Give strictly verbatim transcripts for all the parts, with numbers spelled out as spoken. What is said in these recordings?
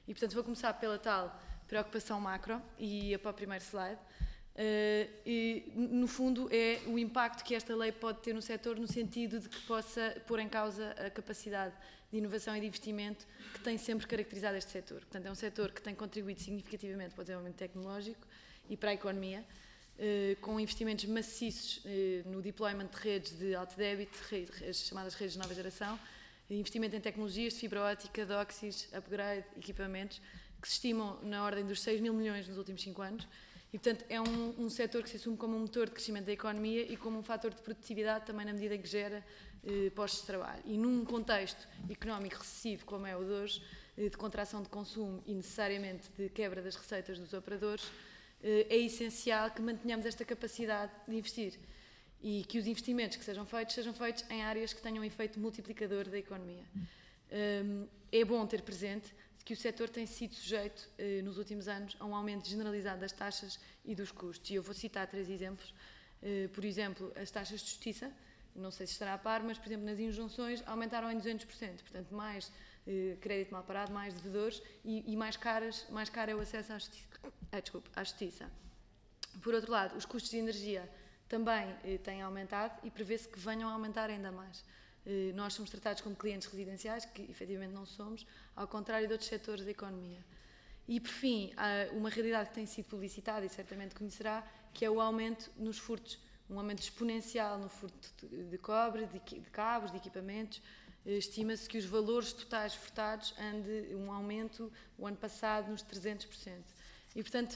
E, portanto, vou começar pela tal preocupação macro e para o primeiro slide. Uh, e, no fundo, é o impacto que esta lei pode ter no setor no sentido de que possa pôr em causa a capacidade de inovação e de investimento que tem sempre caracterizado este setor. Portanto, é um setor que tem contribuído significativamente para o desenvolvimento tecnológico e para a economia, uh, com investimentos maciços uh, no deployment de redes de alto débito, redes, as chamadas redes de nova geração, investimento em tecnologias de fibra óptica, DOCSIS, upgrade, equipamentos, que se estimam na ordem dos seis mil milhões nos últimos cinco anos. E, portanto, é um, um setor que se assume como um motor de crescimento da economia e como um fator de produtividade também na medida em que gera eh, postos de trabalho. E num contexto económico recessivo como é o de hoje, eh, de contração de consumo e necessariamente de quebra das receitas dos operadores, eh, é essencial que mantenhamos esta capacidade de investir e que os investimentos que sejam feitos sejam feitos em áreas que tenham um efeito multiplicador da economia. Um, é bom ter presente que o setor tem sido sujeito, eh, nos últimos anos, a um aumento generalizado das taxas e dos custos. E eu vou citar três exemplos. Eh, por exemplo, as taxas de justiça, não sei se estará a par, mas, por exemplo, nas injunções aumentaram em duzentos por cento. Portanto, mais eh, crédito mal parado, mais devedores e, e mais, caras, mais caro é o acesso à justiça. Ah, desculpe, à justiça. Por outro lado, os custos de energia também eh, têm aumentado e prevê-se que venham a aumentar ainda mais. Eh, nós somos tratados como clientes residenciais, que efetivamente não somos, ao contrário de outros setores da economia. E, por fim, há uma realidade que tem sido publicitada e certamente conhecerá, que é o aumento nos furtos, um aumento exponencial no furto de cobre, de cabos, de equipamentos. Eh, estima-se que os valores totais furtados ande um aumento, o ano passado, nos trezentos por cento. E, portanto,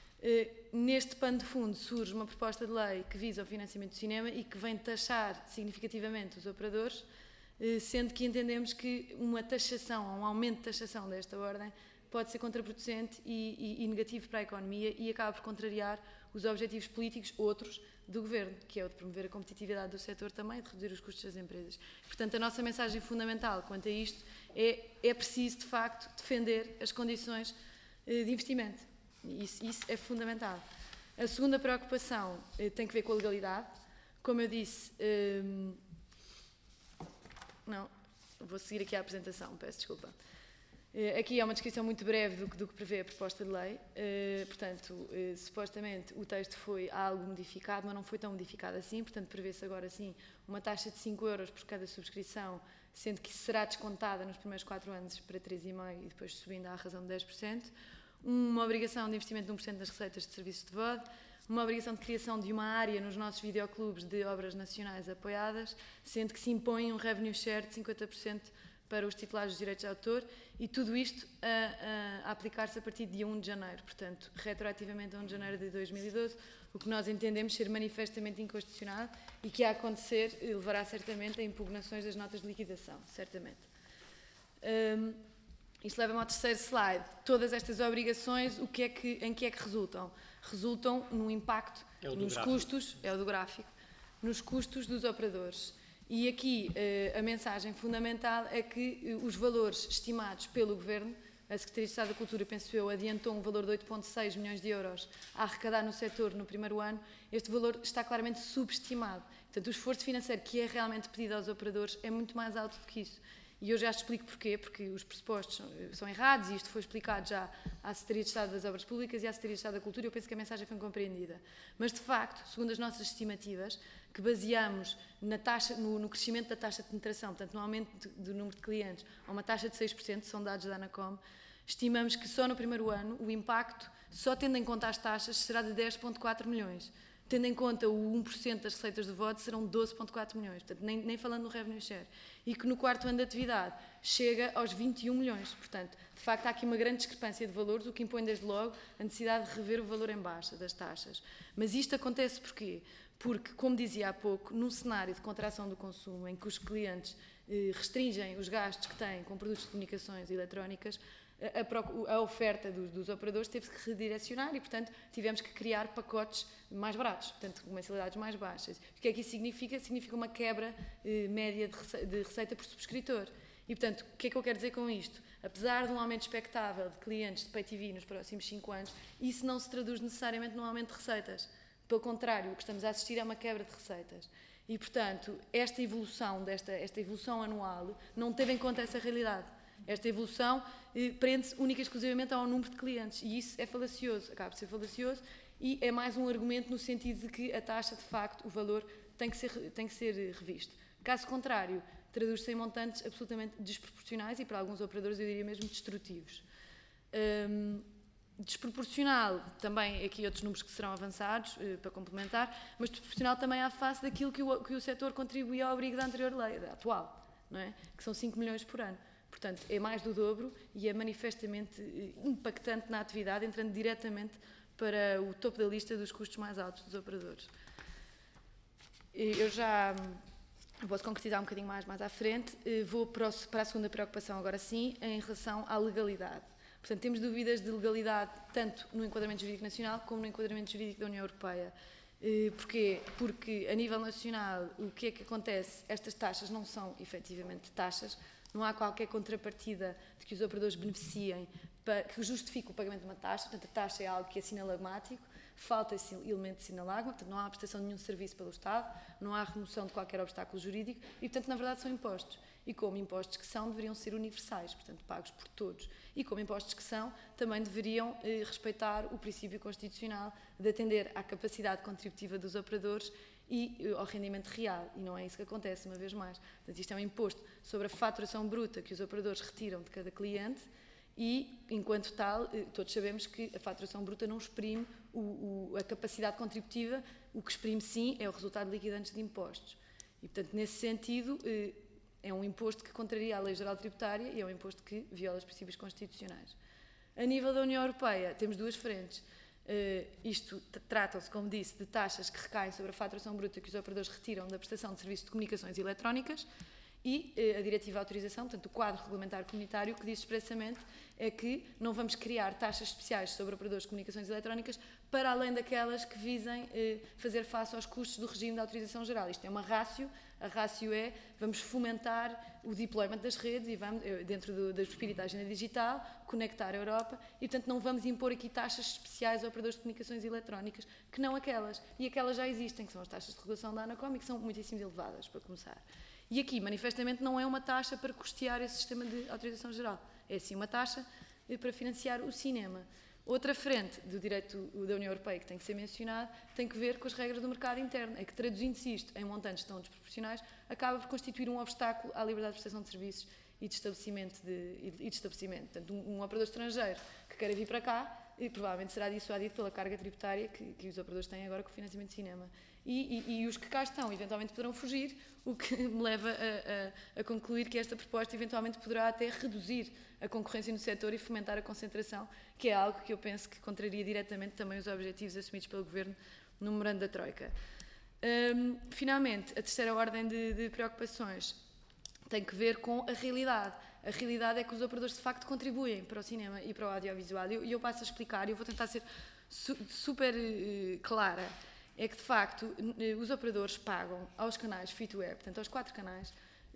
neste pano de fundo surge uma proposta de lei que visa o financiamento do cinema e que vem taxar significativamente os operadores, sendo que entendemos que uma taxação, um aumento de taxação desta ordem, pode ser contraproducente e, e, e negativo para a economia e acaba por contrariar os objetivos políticos outros do Governo, que é o de promover a competitividade do setor também e de reduzir os custos das empresas. Portanto, a nossa mensagem fundamental quanto a isto é, é preciso, de facto, defender as condições de investimento. Isso, isso é fundamental. A segunda preocupação eh, tem que ver com a legalidade. Como eu disse, eh, não, vou seguir aqui a apresentação, peço desculpa. Eh, aqui é uma descrição muito breve do, do que prevê a proposta de lei. Eh, portanto, eh, supostamente o texto foi algo modificado, mas não foi tão modificado assim. Portanto, prevê-se agora sim uma taxa de cinco euros por cada subscrição, sendo que será descontada nos primeiros quatro anos para três vírgula cinco por cento e depois subindo à razão de dez por cento. Uma obrigação de investimento de um por cento das receitas de serviços de V O D, uma obrigação de criação de uma área nos nossos videoclubes de obras nacionais apoiadas, sendo que se impõe um revenue share de cinquenta por cento para os titulares dos direitos de autor e tudo isto a, a, a aplicar-se a partir de dia primeiro de janeiro, portanto, retroativamente a primeiro de janeiro de dois mil e doze, o que nós entendemos ser manifestamente inconstitucional e que, a acontecer, levará certamente a impugnações das notas de liquidação, certamente. Um, Isto leva-me ao terceiro slide. Todas estas obrigações, o que é que, em que é que resultam? Resultam num impacto é nos gráfico. custos, é o do gráfico, nos custos dos operadores. E aqui eh, a mensagem fundamental é que eh, os valores estimados pelo Governo, a Secretaria de Estado da Cultura, penso eu, adiantou um valor de oito vírgula seis milhões de euros a arrecadar no setor no primeiro ano, este valor está claramente subestimado. Portanto, o esforço financeiro que é realmente pedido aos operadores é muito mais alto do que isso. E eu já te explico porquê, porque os pressupostos são, são errados e isto foi explicado já à Secretaria de Estado das Obras Públicas e à Secretaria de Estado da Cultura e eu penso que a mensagem foi compreendida. Mas, de facto, segundo as nossas estimativas, que baseamos na taxa, no, no crescimento da taxa de penetração, portanto, no aumento de, do número de clientes, a uma taxa de seis por cento, são dados da Anacom, estimamos que só no primeiro ano o impacto, só tendo em conta as taxas, será de dez vírgula quatro milhões. Tendo em conta o um por cento das receitas do V O D, serão doze vírgula quatro milhões, portanto, nem, nem falando no revenue share. E que no quarto ano de atividade chega aos vinte e um milhões. Portanto, de facto, há aqui uma grande discrepância de valores, o que impõe desde logo a necessidade de rever o valor em baixa das taxas. Mas isto acontece porquê? Porque, como dizia há pouco, num cenário de contração do consumo, em que os clientes eh, restringem os gastos que têm com produtos de comunicações eletrónicas, a, a oferta dos, dos operadores teve que redirecionar e, portanto, tivemos que criar pacotes mais baratos, portanto, com mensalidades mais baixas. O que é que isso significa? Significa uma quebra eh, média de, rece de receita por subscritor. E, portanto, o que é que eu quero dizer com isto? Apesar de um aumento expectável de clientes de Pay T V nos próximos cinco anos, isso não se traduz necessariamente num aumento de receitas. Pelo contrário, o que estamos a assistir é uma quebra de receitas. E, portanto, esta evolução, desta, esta evolução anual não teve em conta essa realidade. Esta evolução eh, prende-se única e exclusivamente ao número de clientes e isso é falacioso, acaba por ser falacioso e é mais um argumento no sentido de que a taxa, de facto, o valor tem que ser, tem que ser revisto. Caso contrário, traduz-se em montantes absolutamente desproporcionais e para alguns operadores eu diria mesmo destrutivos. Um, desproporcional, também aqui outros números que serão avançados uh, para complementar, mas desproporcional também à face daquilo que o, que o setor contribuía ao abrigo da anterior lei, da atual, não é? Que são cinco milhões por ano. Portanto, é mais do dobro e é manifestamente uh, impactante na atividade, entrando diretamente para o topo da lista dos custos mais altos dos operadores. Eu já posso concretizar um bocadinho mais mais à frente, uh, vou para, o, para a segunda preocupação agora sim, em relação à legalidade. Portanto, temos dúvidas de legalidade tanto no enquadramento jurídico nacional como no enquadramento jurídico da União Europeia. Porquê? Porque, a nível nacional, o que é que acontece? Estas taxas não são, efetivamente, taxas, não há qualquer contrapartida de que os operadores beneficiem para, que justifique o pagamento de uma taxa, portanto, a taxa é algo que é sinalagmático, falta esse elemento de sinalagma, portanto, não há prestação de nenhum serviço pelo Estado, não há remoção de qualquer obstáculo jurídico e, portanto, na verdade, são impostos. E como impostos que são, deveriam ser universais, portanto, pagos por todos. E como impostos que são, também deveriam eh, respeitar o princípio constitucional de atender à capacidade contributiva dos operadores e eh, ao rendimento real. E não é isso que acontece, uma vez mais. Portanto, isto é um imposto sobre a faturação bruta que os operadores retiram de cada cliente e, enquanto tal, eh, todos sabemos que a faturação bruta não exprime o, o, a capacidade contributiva, o que exprime, sim, é o resultado líquido antes de impostos. E, portanto, nesse sentido, eh, é um imposto que contraria a lei geral tributária e é um imposto que viola os princípios constitucionais. A nível da União Europeia, temos duas frentes. Uh, isto tratam-se, como disse, de taxas que recaem sobre a faturação bruta que os operadores retiram da prestação de serviços de comunicações eletrónicas e uh, a diretiva de autorização, portanto, o quadro regulamentar comunitário, que diz expressamente é que não vamos criar taxas especiais sobre operadores de comunicações eletrónicas para além daquelas que visem uh, fazer face aos custos do regime de autorização geral. Isto é uma rácio. A rácio é, vamos fomentar o deployment das redes e vamos, dentro do, do espírito da agenda digital, conectar a Europa e, portanto, não vamos impor aqui taxas especiais a operadores de comunicações eletrónicas, que não aquelas. E aquelas já existem, que são as taxas de regulação da ANACOM e que são muitíssimo elevadas, para começar. E aqui, manifestamente, não é uma taxa para custear esse sistema de autorização geral. É, sim, uma taxa para financiar o cinema. Outra frente do direito da União Europeia que tem que ser mencionado tem que ver com as regras do mercado interno. É que, traduzindo-se isto em montantes tão desproporcionais, acaba por constituir um obstáculo à liberdade de prestação de serviços e de estabelecimento. De, e de estabelecimento. Portanto, um, um operador estrangeiro que queira vir para cá e provavelmente será dissuadido pela carga tributária que, que os operadores têm agora com o financiamento de cinema. E, e, e os que cá estão, eventualmente, poderão fugir, o que me leva a, a, a concluir que esta proposta, eventualmente, poderá até reduzir a concorrência no setor e fomentar a concentração, que é algo que eu penso que contraria diretamente também os objetivos assumidos pelo Governo no memorando da Troika. Um, finalmente, a terceira ordem de, de preocupações tem que ver com a realidade. A realidade é que os operadores, de facto, contribuem para o cinema e para o audiovisual. E eu, eu passo a explicar, e eu vou tentar ser su super uh, clara. É que, de facto, uh, os operadores pagam aos canais free-to-air, portanto, aos quatro canais,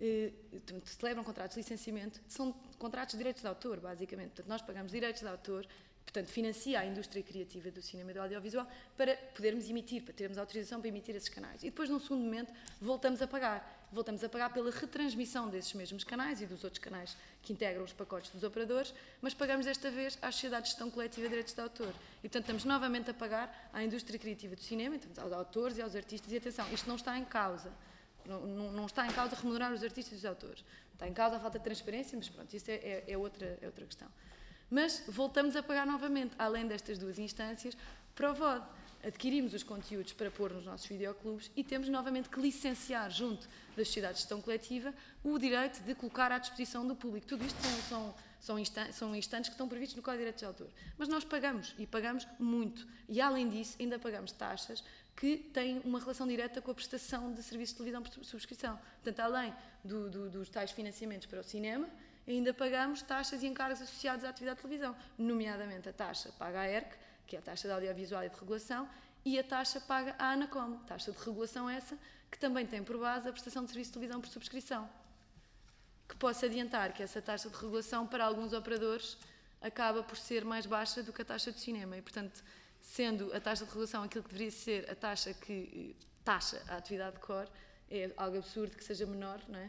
uh, celebram contratos de licenciamento, são contratos de direitos de autor, basicamente. Portanto, nós pagamos direitos de autor, portanto, financia a indústria criativa do cinema e do audiovisual para podermos emitir, para termos autorização para emitir esses canais. E depois, num segundo momento, voltamos a pagar. Voltamos a pagar pela retransmissão desses mesmos canais e dos outros canais que integram os pacotes dos operadores, mas pagamos desta vez às sociedades de gestão coletiva de direitos de autor. E, portanto, estamos novamente a pagar à indústria criativa do cinema, então, aos autores e aos artistas. E, atenção, isto não está em causa. Não, não, não está em causa remunerar os artistas e os autores. Está em causa a falta de transparência, mas pronto, isso é, é, é, outra, é outra questão. Mas voltamos a pagar novamente, além destas duas instâncias, para o V O D. Adquirimos os conteúdos para pôr nos nossos videoclubes e temos novamente que licenciar, junto das sociedades de gestão coletiva, o direito de colocar à disposição do público. Tudo isto são, são, são, instan são instantes que estão previstos no Código de Direitos de Autor. Mas nós pagamos, e pagamos muito. E, além disso, ainda pagamos taxas que têm uma relação direta com a prestação de serviços de televisão por subscrição. Portanto, além do, do, dos tais financiamentos para o cinema, ainda pagamos taxas e encargos associados à atividade de televisão, nomeadamente a taxa paga à E R C, que é a taxa de audiovisual e de regulação, e a taxa paga à ANACOM, taxa de regulação essa, que também tem por base a prestação de serviço de televisão por subscrição. Que posso adiantar que essa taxa de regulação, para alguns operadores, acaba por ser mais baixa do que a taxa de cinema. E, portanto, sendo a taxa de regulação aquilo que deveria ser a taxa que taxa a atividade de core, é algo absurdo que seja menor, não é?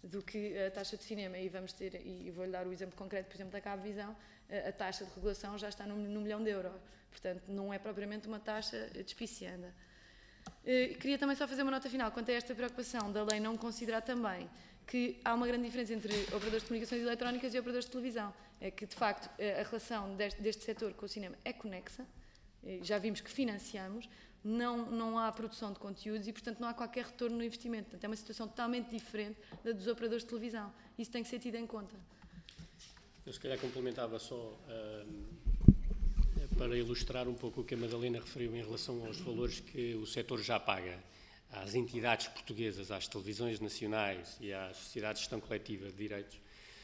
do que a taxa de cinema. E vamos ter, e vou-lhe dar o exemplo concreto, por exemplo, da Cabo Visão, a, a taxa de regulação já está no, no milhão de euros. Portanto, não é propriamente uma taxa despicianda. Uh, queria também só fazer uma nota final quanto a esta preocupação da lei não considerar também que há uma grande diferença entre operadores de comunicações eletrónicas e operadores de televisão. É que, de facto, a relação deste, deste setor com o cinema é conexa, já vimos que financiamos, não, não há produção de conteúdos e, portanto, não há qualquer retorno no investimento. Portanto, é uma situação totalmente diferente da dos operadores de televisão. Isso tem que ser tido em conta. Eu, se calhar, complementava só uh, para ilustrar um pouco o que a Madalena referiu em relação aos valores que o setor já paga às entidades portuguesas, às televisões nacionais e às sociedades de gestão coletiva de direitos.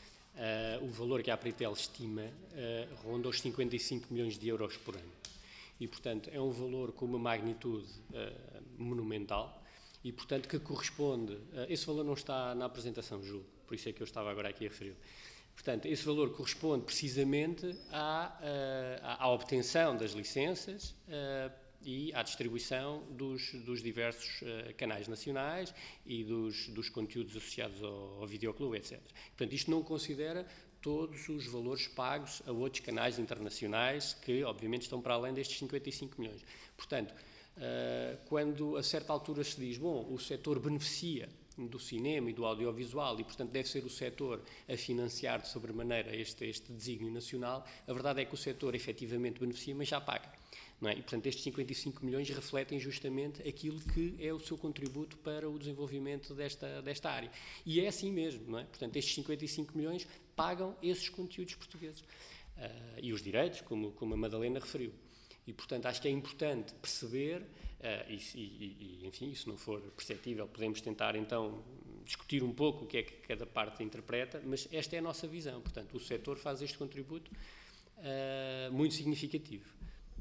Uh, o valor que a Apritel estima uh, ronda os cinquenta e cinco milhões de euros por ano. E, portanto, é um valor com uma magnitude uh, monumental e, portanto, que corresponde... Uh, esse valor não está na apresentação, julgo, por isso é que eu estava agora aqui a referir. Portanto, esse valor corresponde precisamente à, uh, à, à obtenção das licenças uh, e à distribuição dos, dos diversos uh, canais nacionais e dos, dos conteúdos associados ao, ao videoclube, etcétera. Portanto, isto não considera todos os valores pagos a outros canais internacionais que, obviamente, estão para além destes cinquenta e cinco milhões. Portanto, uh, quando a certa altura se diz, bom, o setor beneficia do cinema e do audiovisual e, portanto, deve ser o setor a financiar de sobremaneira este, este desígnio nacional, a verdade é que o setor efetivamente beneficia, mas já paga. Não é? E, portanto, estes cinquenta e cinco milhões refletem justamente aquilo que é o seu contributo para o desenvolvimento desta, desta área. E é assim mesmo, não é? Portanto, estes cinquenta e cinco milhões pagam esses conteúdos portugueses. Uh, e os direitos, como, como a Madalena referiu. E, portanto, acho que é importante perceber, uh, e, e, e, enfim, se não for perceptível, podemos tentar, então, discutir um pouco o que é que cada parte interpreta, mas esta é a nossa visão. Portanto, o setor faz este contributo uh, muito significativo.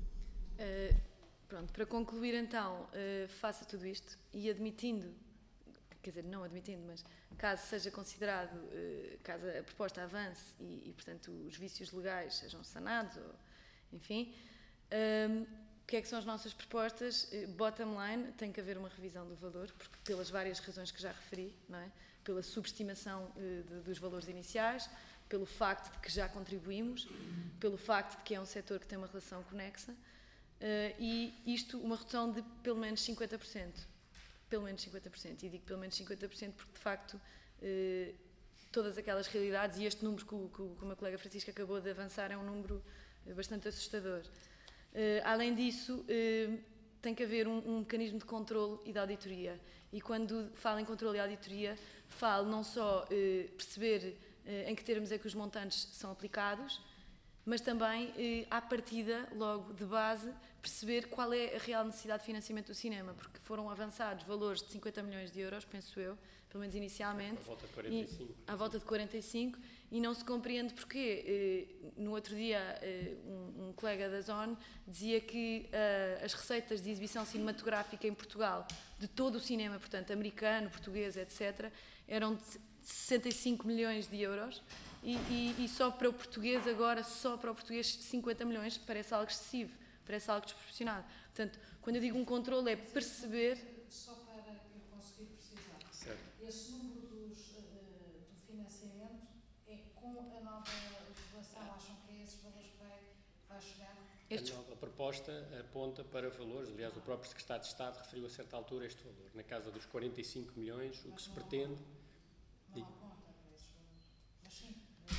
Uh, pronto, para concluir então, uh, faça tudo isto e admitindo, quer dizer, não admitindo, mas caso seja considerado, uh, caso a proposta avance e, e, portanto, os vícios legais sejam sanados, ou, enfim, um, o que é que são as nossas propostas? Uh, bottom line, tem que haver uma revisão do valor, porque, pelas várias razões que já referi, não é? Pela subestimação uh, de, dos valores iniciais, pelo facto de que já contribuímos, pelo facto de que é um setor que tem uma relação conexa, Uh, e isto, uma redução de pelo menos cinquenta por cento. Pelo menos cinquenta por cento. E digo pelo menos cinquenta por cento porque, de facto, uh, todas aquelas realidades, e este número que o, que o meu colega Francisco acabou de avançar é um número bastante assustador. Uh, além disso, uh, tem que haver um, um mecanismo de controle e de auditoria. E quando falo em controle e auditoria, falo não só uh, perceber uh, em que termos é que os montantes são aplicados, mas também, eh, à partida, logo de base, perceber qual é a real necessidade de financiamento do cinema, porque foram avançados valores de cinquenta milhões de euros, penso eu, pelo menos inicialmente. À volta de quarenta e cinco. E, à volta de quarenta e cinco, e não se compreende porquê. Eh, no outro dia, eh, um, um colega da Zone dizia que eh, as receitas de exibição cinematográfica em Portugal, de todo o cinema, portanto, americano, português, etcétera, eram de sessenta e cinco milhões de euros. E, e, e só para o português agora, só para o português cinquenta milhões, parece algo excessivo, parece algo desproporcionado. Portanto, quando eu digo um controle é perceber... Só para eu conseguir precisar, certo. Esse número dos, uh, do financiamento é com a nova legislação, acham que é esses valores que vai, vai chegar? Estes... A nova proposta aponta para valores, aliás, o próprio Secretário de Estado referiu a certa altura este valor, na casa dos quarenta e cinco milhões, o que se pretende... Não aponta para esses valores, mas sim.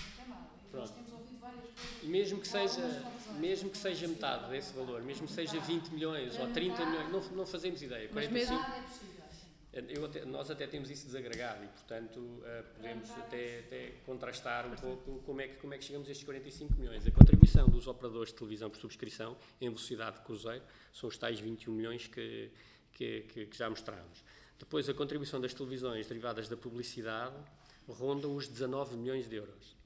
Nós temos ouvido várias coisas. E mesmo que seja, mesmo que seja metade desse valor, mesmo que seja vinte milhões ou trinta milhões, não, não fazemos ideia. Mas mesmo é possível. Eu até, nós até temos isso desagregado e, portanto, uh, podemos até, até contrastar um pouco como é, que, como é que chegamos a estes quarenta e cinco milhões. A contribuição dos operadores de televisão por subscrição em velocidade de cruzeiro são os tais vinte e um milhões que, que, que, que já mostramos. Depois, a contribuição das televisões derivadas da publicidade ronda os dezanove milhões de euros.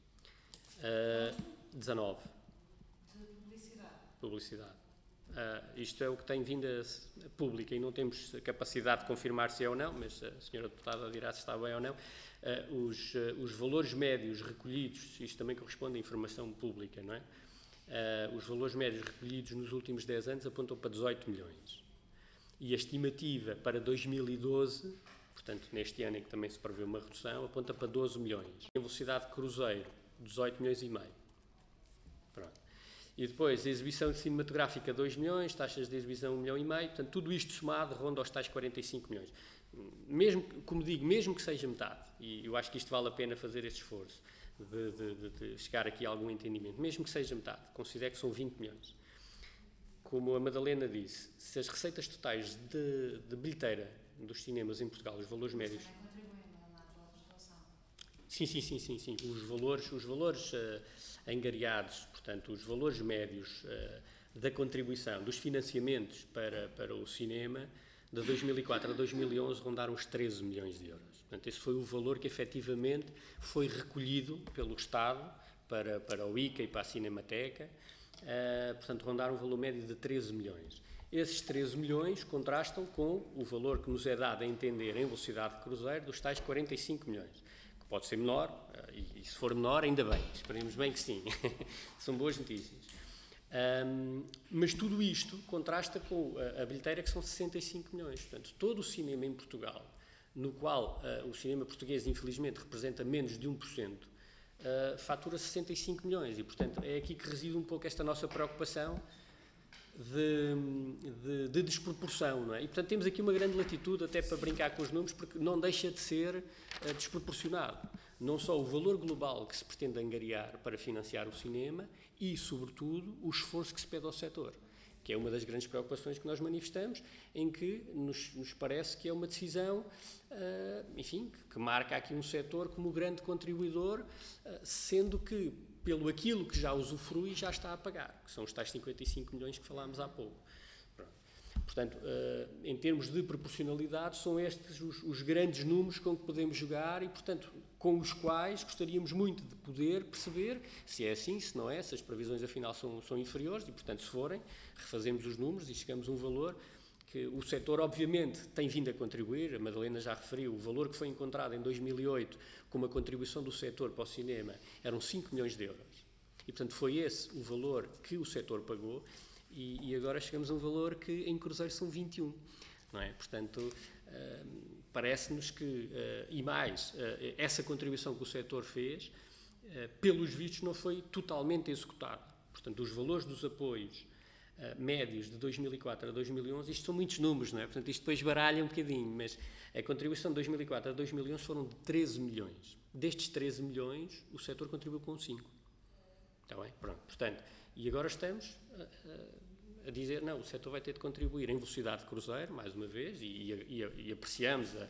Uh, dezanove. De publicidade. Publicidade. Uh, isto é o que tem vindo a, a pública e não temos capacidade de confirmar se é ou não, mas a senhora deputada dirá se está bem ou não. Uh, os, uh, os valores médios recolhidos, isto também corresponde à informação pública, não é? Uh, os valores médios recolhidos nos últimos dez anos apontam para dezoito milhões. E a estimativa para dois mil e doze portanto, neste ano em que também se prevê uma redução, aponta para doze milhões. Em velocidade de cruzeiro, dezoito milhões e meio. Pronto. E depois, a exibição cinematográfica, dois milhões, taxas de exibição, um milhão e meio, portanto, tudo isto somado ronda aos tais quarenta e cinco milhões. Mesmo, como digo, mesmo que seja metade, e eu acho que isto vale a pena fazer esse esforço, de, de, de chegar aqui a algum entendimento, mesmo que seja metade, considero que são vinte milhões. Como a Madalena disse, se as receitas totais de, de bilheteira dos cinemas em Portugal, os valores médios... Também contribuem na atual legislação. Sim, sim, sim, sim, sim. Os valores, os valores uh, angariados, portanto, os valores médios uh, da contribuição, dos financiamentos para, para o cinema, de dois mil e quatro a dois mil e onze, rondaram os treze milhões de euros. Portanto, esse foi o valor que efetivamente foi recolhido pelo Estado para, para o I C A e para a Cinemateca. Uh, portanto, rondaram um valor médio de treze milhões. Esses treze milhões contrastam com o valor que nos é dado a entender em velocidade de cruzeiro dos tais quarenta e cinco milhões, que pode ser menor, uh, e, e se for menor, ainda bem, esperemos bem que sim. São boas notícias. Um, mas tudo isto contrasta com a, a bilheteira, que são sessenta e cinco milhões. Portanto, todo o cinema em Portugal, no qual uh, o cinema português, infelizmente, representa menos de um por cento, uh, fatura sessenta e cinco milhões. E, portanto, é aqui que reside um pouco esta nossa preocupação de, de, de desproporção, não é? E, portanto, temos aqui uma grande latitude até para brincar com os números, porque não deixa de ser uh, desproporcionado. Não só o valor global que se pretende angariar para financiar o cinema e, sobretudo, o esforço que se pede ao setor, que é uma das grandes preocupações que nós manifestamos, em que nos, nos parece que é uma decisão, uh, enfim, que, que marca aqui um setor como grande contribuidor, uh, sendo que, pelo aquilo que já usufrui, já está a pagar, que são os tais cinquenta e cinco milhões que falámos há pouco. Pronto. Portanto, uh, em termos de proporcionalidade, são estes os, os grandes números com que podemos jogar e, portanto, com os quais gostaríamos muito de poder perceber se é assim, se não é, se as previsões afinal são, são inferiores e, portanto, se forem, refazemos os números e chegamos a um valor que o setor, obviamente, tem vindo a contribuir. A Madalena já referiu, o valor que foi encontrado em dois mil e oito como a contribuição do setor para o cinema eram cinco milhões de euros. E, portanto, foi esse o valor que o setor pagou e, e agora chegamos a um valor que em cruzeiro são vinte e um, não é? Portanto, uh, parece-nos que, uh, e mais, uh, essa contribuição que o setor fez, uh, pelos vistos, não foi totalmente executada. Portanto, os valores dos apoios uh, médios de dois mil e quatro a dois mil e onze, isto são muitos números, não é? Portanto, isto depois baralha um bocadinho, mas a contribuição de dois mil e quatro a dois mil e onze foram de treze milhões. Destes treze milhões, o setor contribuiu com cinco. Está bem? Pronto. Portanto, e agora estamos a, a, a dizer, não, o setor vai ter de contribuir em velocidade de cruzeiro, mais uma vez, e, e, e, e apreciamos a...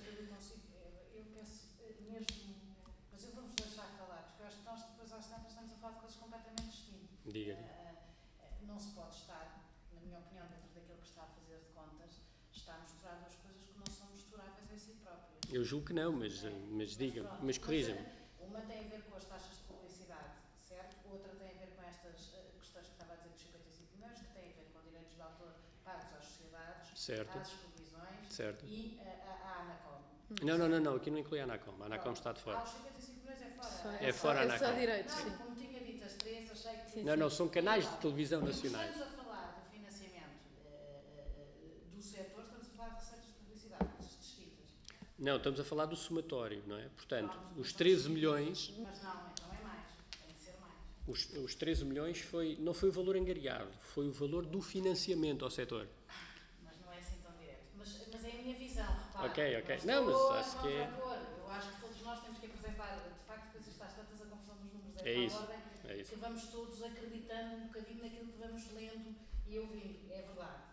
Eu penso mesmo, mas eu vou-vos deixar falar, porque eu acho que nós depois às tantas estamos a falar de coisas completamente distintas. Diga. Uh, não se pode estar, na minha opinião, dentro daquilo que está a fazer de contas, está a misturar duas coisas que não são misturáveis em si próprias. Eu julgo que não, mas, mas diga-me, mas, mas corrija-me. Uma tem a ver com as taxas de publicidade, certo? Outra tem a ver com estas uh, questões que estava a dizer dos cinquenta e cinco milhões, que têm a ver com direitos de autor pagos às sociedades, certo. às televisões certo. e uh, à Anacom. Não, não, não, não, aqui não inclui a Anacom. A Anacom está de fora. Ah, os cinquenta e cinco milhões é fora. Só, é, é fora a Anacom. É só direitos, não, sim. como tinha dito as três, achei que... Sim, não, sim. não, são canais de televisão nacionais. Estamos a falar do financiamento uh, uh, do setor, estamos a falar de receitas de publicidade, distintas. Não, estamos a falar do somatório, não é? Portanto, Pronto, os treze milhões... Mas não, não é mais, tem de ser mais. Os, os treze milhões foi, não foi o valor angariado, foi o valor do financiamento ao setor. Mas não é assim tão direto. Mas, mas é a minha visão, repare. Ok, ok. Não, não mas acho que é... Eu acho que todos nós temos que apresentar, de facto, depois isto às tantas a confusão dos números é, é para isso, a ordem, é isso. que vamos todos acreditando um bocadinho naquilo que vamos lendo e ouvindo. É verdade.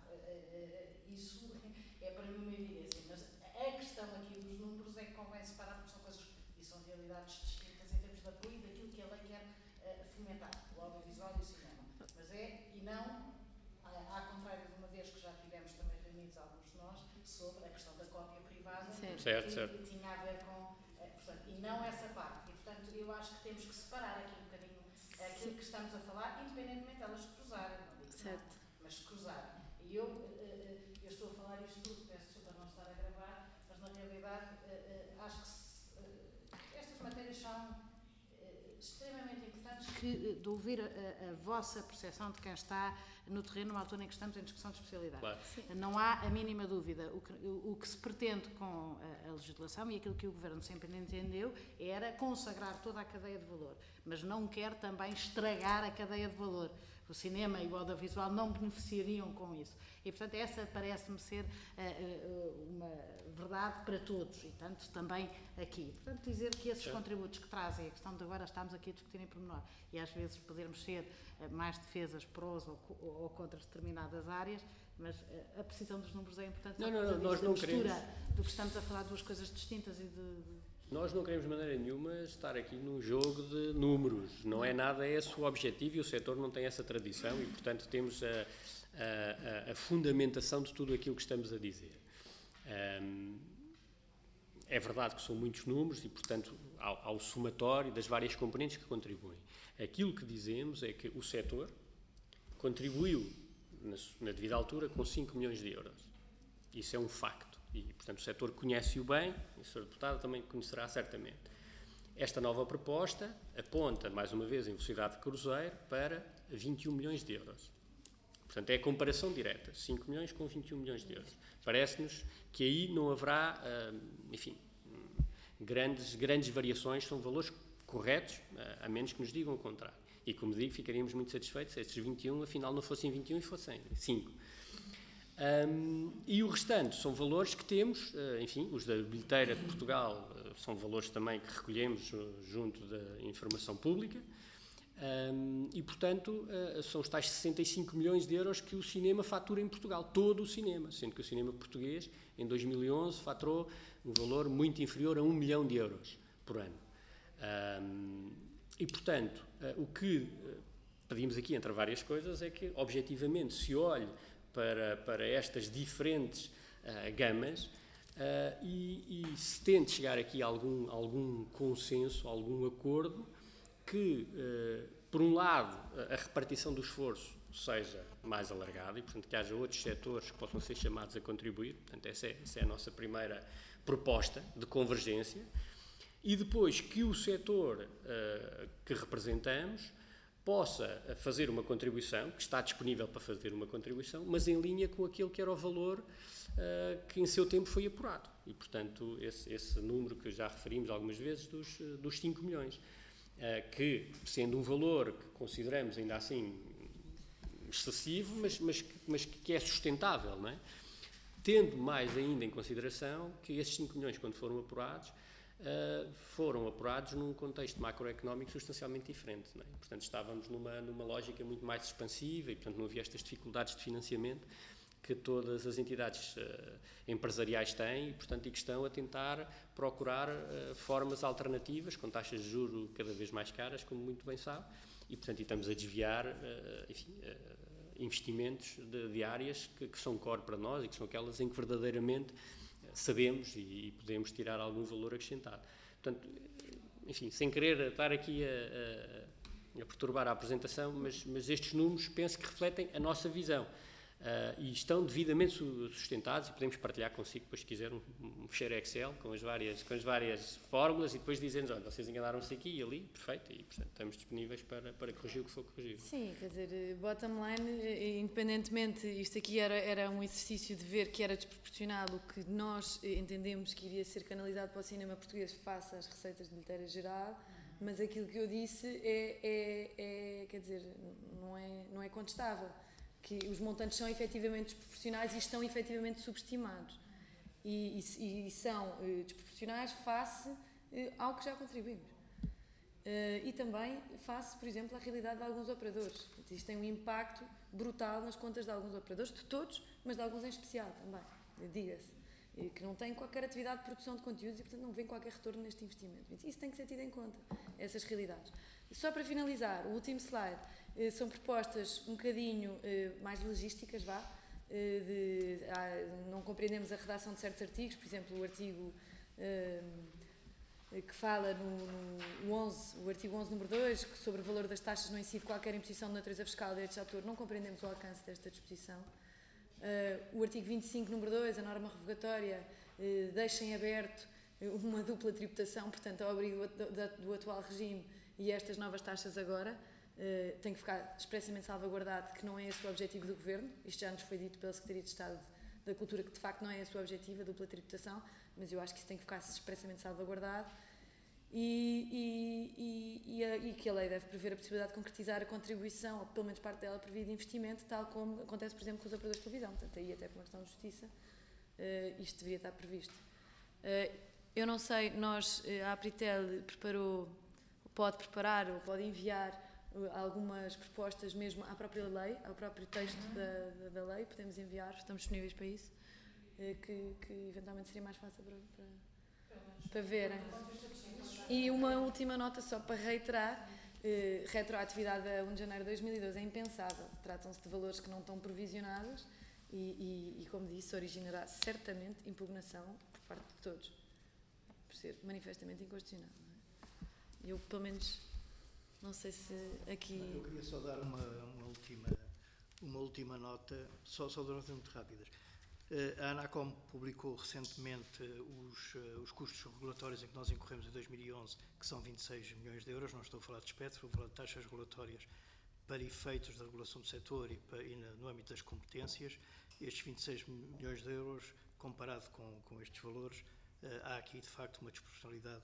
Isso é para mim uma evidência. Mas a questão aqui dos números é que convém separar, porque são coisas e são realidades distintas em termos de apoio e daquilo que a lei quer uh, fomentar, o audiovisual e o cinema. Mas é, e não, ao contrário de uma vez que já tivemos também reunidos alguns de nós, sobre a questão da cópia privada, Sim. que, certo, que certo. tinha a ver com, uh, portanto, e não essa parte. E, portanto, eu acho que temos que separar aqui um bocadinho aquilo que estamos a falar, independentemente de elas cruzarem, não digo certo. não, mas se cruzarem. E eu, uh, eu estou a falar isto tudo, peço desculpa não estar a gravar, mas na realidade uh, uh, acho que se, uh, estas matérias são uh, extremamente importantes gostava que, de ouvir a, a vossa percepção de quem está no terreno numa altura em que estamos em discussão de especialidade. Claro. Não há a mínima dúvida. O que, o, o que se pretende com a, a legislação e aquilo que o Governo sempre entendeu era consagrar toda a cadeia de valor, mas não quer também estragar a cadeia de valor. O cinema e o audiovisual não beneficiariam com isso. E, portanto, essa parece-me ser uh, uh, uma verdade para todos, e tanto também aqui. Portanto, dizer que esses Sim. contributos que trazem, a questão de agora estamos aqui a discutir em pormenor, e às vezes podermos ser uh, mais defesas prós ou, ou contra determinadas áreas, mas uh, a precisão dos números é importante. Não, não, não, nós não queremos. Do que estamos a falar, duas coisas distintas e de... de Nós não queremos de maneira nenhuma estar aqui num jogo de números, não é nada esse o objetivo e o setor não tem essa tradição e, portanto, temos a, a, a fundamentação de tudo aquilo que estamos a dizer. Um, é verdade que são muitos números e, portanto, ao, ao somatório das várias componentes que contribuem. Aquilo que dizemos é que o setor contribuiu, na, na devida altura, com cinco milhões de euros. Isso é um facto. E, portanto, o setor conhece-o bem, e o senhor Deputado também conhecerá certamente. Esta nova proposta aponta, mais uma vez, em velocidade de cruzeiro para vinte e um milhões de euros. Portanto, é a comparação direta, cinco milhões com vinte e um milhões de euros. Parece-nos que aí não haverá, enfim, grandes, grandes variações, são valores corretos, a menos que nos digam o contrário. E, como digo, ficaríamos muito satisfeitos se esses vinte e um, afinal, não fossem vinte e um e fossem cinco. Um, e o restante são valores que temos, uh, enfim, os da bilheteira de Portugal uh, são valores também que recolhemos uh, junto da informação pública um, e, portanto, uh, são os tais sessenta e cinco milhões de euros que o cinema fatura em Portugal, todo o cinema, sendo que o cinema português, em dois mil e onze, faturou um valor muito inferior a um milhão de euros por ano. Um, e, portanto, uh, o que uh, pedimos aqui, entre várias coisas, é que, objetivamente, se olhe Para, para estas diferentes uh, gamas uh, e, e se tente chegar aqui a algum, algum consenso, algum acordo que, uh, por um lado, a repartição do esforço seja mais alargada e, portanto, que haja outros setores que possam ser chamados a contribuir. Portanto, essa é, essa é a nossa primeira proposta de convergência. E depois que o setor uh, que representamos possa fazer uma contribuição, que está disponível para fazer uma contribuição, mas em linha com aquele que era o valor uh, que em seu tempo foi apurado. E, portanto, esse, esse número que já referimos algumas vezes dos, dos cinco milhões, uh, que, sendo um valor que consideramos ainda assim excessivo, mas, mas, mas que é sustentável, não é? Tendo mais ainda em consideração que esses cinco milhões, quando foram apurados, Uh, foram apurados num contexto macroeconómico substancialmente diferente. Não é? Portanto, estávamos numa, numa lógica muito mais expansiva e, portanto, não havia estas dificuldades de financiamento que todas as entidades uh, empresariais têm e, portanto, e que estão a tentar procurar uh, formas alternativas, com taxas de juros cada vez mais caras, como muito bem sabe, e, portanto, e estamos a desviar uh, enfim, uh, investimentos de, de áreas que, que são core para nós e que são aquelas em que verdadeiramente sabemos e podemos tirar algum valor acrescentado. Portanto, enfim, sem querer estar aqui a, a, a perturbar a apresentação, mas, mas estes números penso que refletem a nossa visão uh, e estão devidamente sustentados e podemos partilhar consigo, depois se quiser, um, um fecheiro Excel com as várias, com as várias fórmulas e depois dizendo, olha, vocês enganaram-se aqui e ali, perfeito, e portanto estamos disponíveis para, para corrigir o que for corrigível. Sim, quer dizer, bottom line, independentemente, isto aqui era, era um exercício de ver que era desproporcionado o que nós entendemos que iria ser canalizado para o cinema português face às receitas de bilheteira geral, mas aquilo que eu disse é, é, é quer dizer, não é, não é contestável, que os montantes são efetivamente desproporcionais e estão efetivamente subestimados e, e, e são uh, desproporcionais face uh, ao que já contribuímos. Uh, e também face, por exemplo, à realidade de alguns operadores. Isto tem um impacto brutal nas contas de alguns operadores, de todos, mas de alguns em especial também, diga-se, que não têm qualquer atividade de produção de conteúdos e, portanto, não vêem qualquer retorno neste investimento. Isso tem que ser tido em conta, essas realidades. Só para finalizar, o último slide, uh, são propostas um bocadinho uh, mais logísticas, vá, uh, de, ah, não compreendemos a redação de certos artigos, por exemplo, o artigo... Uh, que fala no, no onze, o artigo onze, número dois, que sobre o valor das taxas não incide qualquer imposição de natureza fiscal de direitos de autor, não compreendemos o alcance desta disposição. Uh, o artigo vinte e cinco, número dois, a norma revogatória, uh, deixa em aberto uma dupla tributação, portanto, ao abrigo do, do, do atual regime, e estas novas taxas agora uh, tem que ficar expressamente salvaguardado que não é esse o objetivo do Governo. Isto já nos foi dito pela Secretaria de Estado da Cultura, que de facto não é esse o objetivo, a dupla tributação, mas eu acho que isso tem que ficar expressamente salvaguardado. E, e, e, e, a, e que a lei deve prever a possibilidade de concretizar a contribuição, ou pelo menos parte dela previa de investimento, tal como acontece, por exemplo, com os operadores de televisão. Portanto, aí até por uma questão de justiça, uh, isto deveria estar previsto. Uh, eu não sei, nós, uh, a Apritel preparou, pode preparar ou pode enviar uh, algumas propostas mesmo à própria lei, ao próprio texto da, da, da lei, podemos enviar, estamos disponíveis para isso, uh, que, que eventualmente seria mais fácil para, para, para verem. E uma última nota só para reiterar, eh, retroatividade a primeiro de janeiro de dois mil e doze é impensável. Tratam-se de valores que não estão provisionados e, e, e, como disse, originará certamente impugnação por parte de todos, por ser manifestamente inconstitucional. Não é? Eu, pelo menos, não sei se aqui... Eu queria só dar uma, uma, última, uma última nota, só, só duas notas muito rápidas. A ANACOM publicou recentemente os, os custos regulatórios em que nós incorremos em dois mil e onze, que são vinte e seis milhões de euros. Não estou a falar de espectro, estou a falar de taxas regulatórias para efeitos da regulação do setor e, para, e no âmbito das competências. Estes vinte e seis milhões de euros, comparado com, com estes valores, há aqui, de facto, uma desproporcionalidade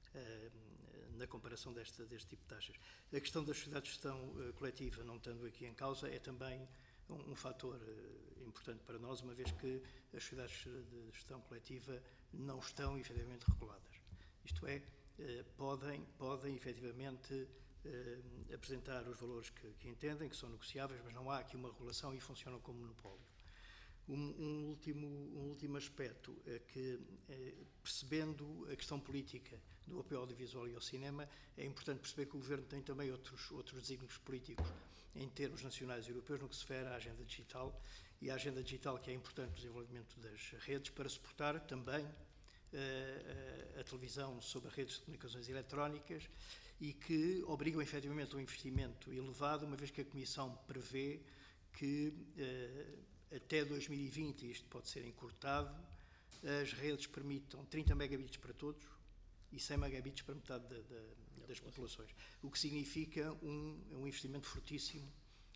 na comparação desta, deste tipo de taxas. A questão da sociedade de gestão coletiva, não estando aqui em causa, é também um, um fator importante para nós, uma vez que as sociedades de gestão coletiva não estão efetivamente reguladas. Isto é, podem, podem efetivamente apresentar os valores que, que entendem, que são negociáveis, mas não há aqui uma regulação e funcionam como monopólio. Um, um, último, um último aspecto é que, percebendo a questão política do apoio ao audiovisual e ao cinema, é importante perceber que o Governo tem também outros, outros desígnios políticos em termos nacionais e europeus no que se refere à agenda digital, e a agenda digital que é importante no desenvolvimento das redes para suportar também uh, a, a televisão sobre redes de comunicações eletrónicas e que obrigam efetivamente a um investimento elevado, uma vez que a Comissão prevê que uh, até dois mil e vinte, isto pode ser encurtado, as redes permitam trinta megabits para todos e cem megabits para metade da, da, das populações, o que significa um, um investimento fortíssimo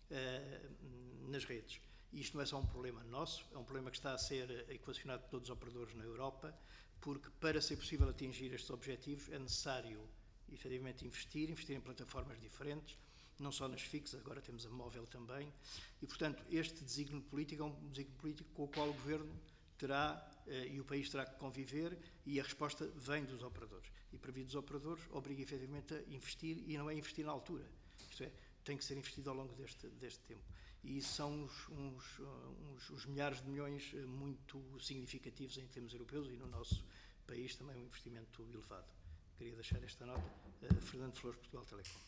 uh, nas redes. Isto não é só um problema nosso, é um problema que está a ser equacionado por todos os operadores na Europa, porque para ser possível atingir estes objetivos é necessário, efetivamente, investir, investir em plataformas diferentes, não só nas fixas, agora temos a móvel também, e, portanto, este desígnio político é um desígnio político com o qual o Governo terá, eh, e o país terá que conviver, e a resposta vem dos operadores. E, para vir dos operadores, obriga, efetivamente, a investir, e não é investir na altura, isto é, tem que ser investido ao longo deste, deste tempo. E são uns, uns, uns, uns milhares de milhões muito significativos em termos europeus e no nosso país também um investimento elevado. Queria deixar esta nota. Uh, Fernando Flores, Portugal Telecom.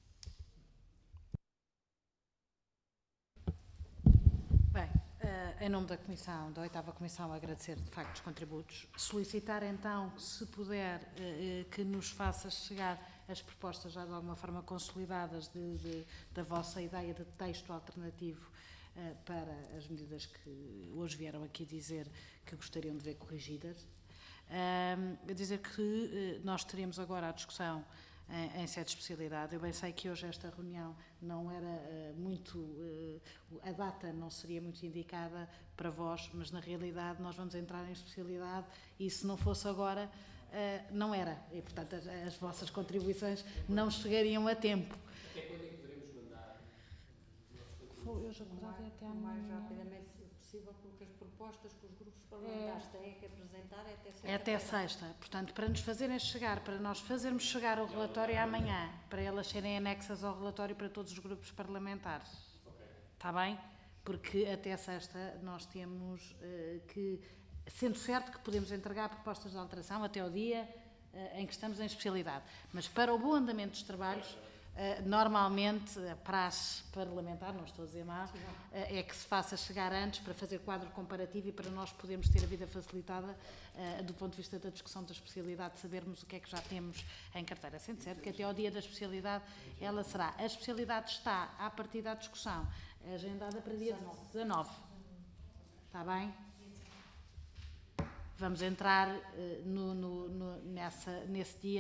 Bem, uh, em nome da Comissão, da oitava Comissão, agradecer de facto os contributos. Solicitar então, se puder, uh, que nos faça chegar as propostas já de alguma forma consolidadas de, de, da vossa ideia de texto alternativo uh, para as medidas que hoje vieram aqui dizer que gostariam de ver corrigidas. Uh, dizer que uh, nós teremos agora a discussão em, em sede de especialidade. Eu bem sei que hoje esta reunião não era uh, muito, uh, a data não seria muito indicada para vós, mas na realidade nós vamos entrar em especialidade e se não fosse agora, Uh, não era, e portanto as, as vossas contribuições não chegariam a tempo. Até quando é que devemos mandar? Foi hoje acordado mais, até o mais amanhã. rapidamente possível, porque as propostas que os grupos parlamentares é, têm que apresentar é até sexta. É até sexta, portanto, para nos fazerem chegar, para nós fazermos chegar o relatório amanhã, para elas serem anexas ao relatório para todos os grupos parlamentares. Okay. Está bem? Porque até sexta nós temos uh, que... Sendo certo que podemos entregar propostas de alteração até ao dia uh, em que estamos em especialidade. Mas para o bom andamento dos trabalhos, uh, normalmente a praxe parlamentar, não estou a dizer mal, uh, é que se faça chegar antes para fazer quadro comparativo e para nós podermos ter a vida facilitada uh, do ponto de vista da discussão da especialidade, sabermos o que é que já temos em carteira. Sendo certo que até ao dia da especialidade ela será. A especialidade está, à partir da discussão, agendada para dia dezanove. Está bem? Vamos entrar uh, no, no, no, nessa, nesse dia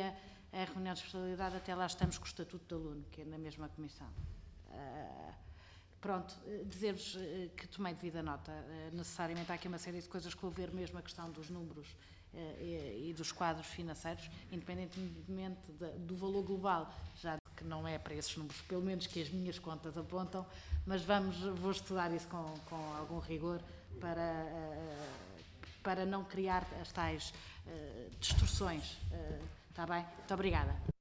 a reunião de especialidade, até lá estamos com o Estatuto do Aluno, que é na mesma comissão. Uh, pronto, dizer-vos que tomei devida nota. Uh, necessariamente há aqui uma série de coisas que vou ver, mesmo a questão dos números uh, e, e dos quadros financeiros, independentemente de, do valor global, já que não é para esses números, pelo menos que as minhas contas apontam, mas vamos, vou estudar isso com, com algum rigor para, uh, para não criar as tais uh, distorções. Uh, está bem? Muito obrigada.